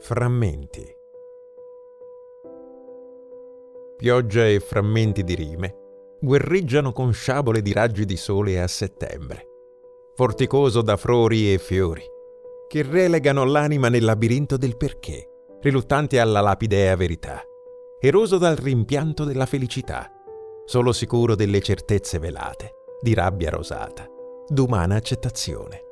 Frammenti. Pioggia e frammenti di rime guerreggiano con sciabole di raggi di sole a settembre, vorticoso da frori e fiori, che relegano l'anima nel labirinto del perché, riluttante alla lapidea verità, eroso dal rimpianto della felicità, solo sicuro delle certezze velate, di rabbia rosata, d'umana accettazione.